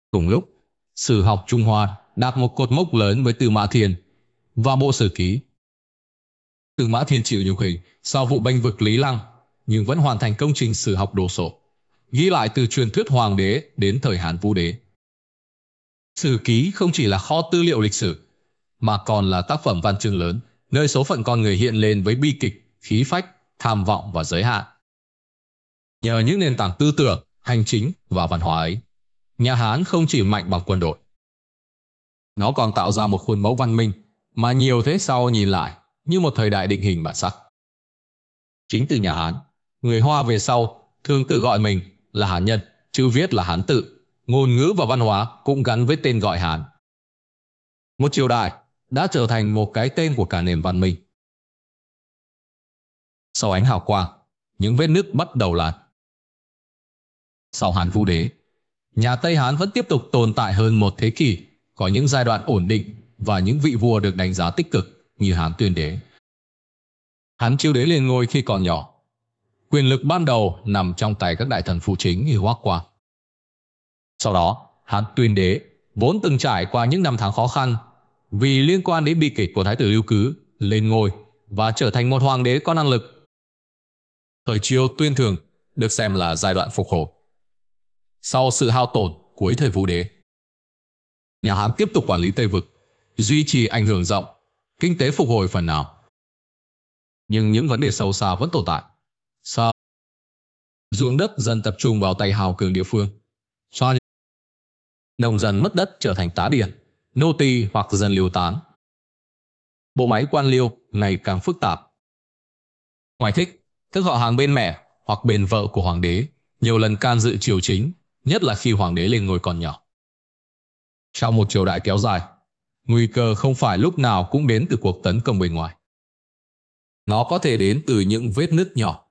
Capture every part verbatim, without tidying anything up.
Cùng lúc, sử học Trung Hoa đạt một cột mốc lớn với Tư Mã Thiên và Bộ Sử Ký. Tư Mã Thiên chịu nhục hình sau vụ bênh vực Lý Lăng, nhưng vẫn hoàn thành công trình sử học đồ sộ, ghi lại từ truyền thuyết hoàng đế đến thời Hán Vũ đế. Sử Ký không chỉ là kho tư liệu lịch sử, mà còn là tác phẩm văn chương lớn, nơi số phận con người hiện lên với bi kịch, khí phách, tham vọng và giới hạn. Nhờ những nền tảng tư tưởng, hành chính và văn hóa ấy, nhà Hán không chỉ mạnh bằng quân đội, nó còn tạo ra một khuôn mẫu văn minh mà nhiều thế sau nhìn lại như một thời đại định hình bản sắc. Chính từ nhà Hán, người Hoa về sau thường tự gọi mình là Hán nhân, chữ viết là Hán tự, ngôn ngữ và văn hóa cũng gắn với tên gọi Hán. Một triều đại đã trở thành một cái tên của cả nền văn minh. Sau ánh hào quang, những vết nứt bắt đầu lan. Sau Hán Vũ đế, nhà Tây Hán vẫn tiếp tục tồn tại hơn một thế kỷ, có những giai đoạn ổn định và những vị vua được đánh giá tích cực như Hán Tuyên đế. Hán Chiêu đế lên ngôi khi còn nhỏ. Quyền lực ban đầu nằm trong tay các đại thần phụ chính như Hoắc Quang. Sau đó, Hán Tuyên đế vốn từng trải qua những năm tháng khó khăn vì liên quan đến bi kịch của Thái tử Lưu Cứ lên ngôi và trở thành một hoàng đế có năng lực. Thời Chiêu Tuyên Thường được xem là giai đoạn phục hồi. Sau sự hao tổn cuối thời Vũ đế, nhà Hán tiếp tục quản lý Tây vực, duy trì ảnh hưởng rộng, kinh tế phục hồi phần nào. Nhưng những vấn đề sâu xa vẫn tồn tại. Sao? Ruộng đất dần tập trung vào tay hào cường địa phương. Sao? Nông dân mất đất trở thành tá điền, nô tỳ hoặc dân lưu tán. Bộ máy quan liêu ngày càng phức tạp. Ngoài thích, các họ hàng bên mẹ hoặc bên vợ của hoàng đế nhiều lần can dự triều chính, nhất là khi hoàng đế lên ngôi còn nhỏ. Trong một triều đại kéo dài, nguy cơ không phải lúc nào cũng đến từ cuộc tấn công bên ngoài. Nó có thể đến từ những vết nứt nhỏ.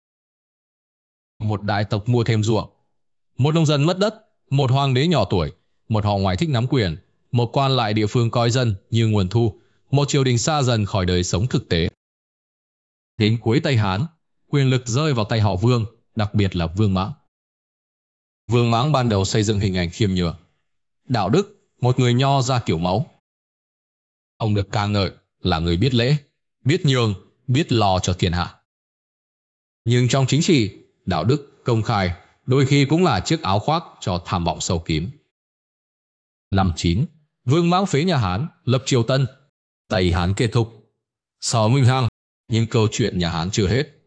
Một đại tộc mua thêm ruộng, một nông dân mất đất, một hoàng đế nhỏ tuổi, một họ ngoại thích nắm quyền, một quan lại địa phương coi dân như nguồn thu, một triều đình xa dần khỏi đời sống thực tế. Đến cuối Tây Hán, quyền lực rơi vào tay họ Vương, đặc biệt là Vương Mãng. Vương Mãng ban đầu xây dựng hình ảnh khiêm nhường, đạo đức, một người nho ra kiểu mẫu. Ông được ca ngợi là người biết lễ, biết nhường, biết lo cho thiên hạ. Nhưng trong chính trị, đạo đức, công khai đôi khi cũng là chiếc áo khoác cho tham vọng sâu kín. Năm chín, Vương Mãng phế nhà Hán, lập triều Tân. Tây Hán kết thúc. Sau Minh Hằng, nhưng câu chuyện nhà Hán chưa hết.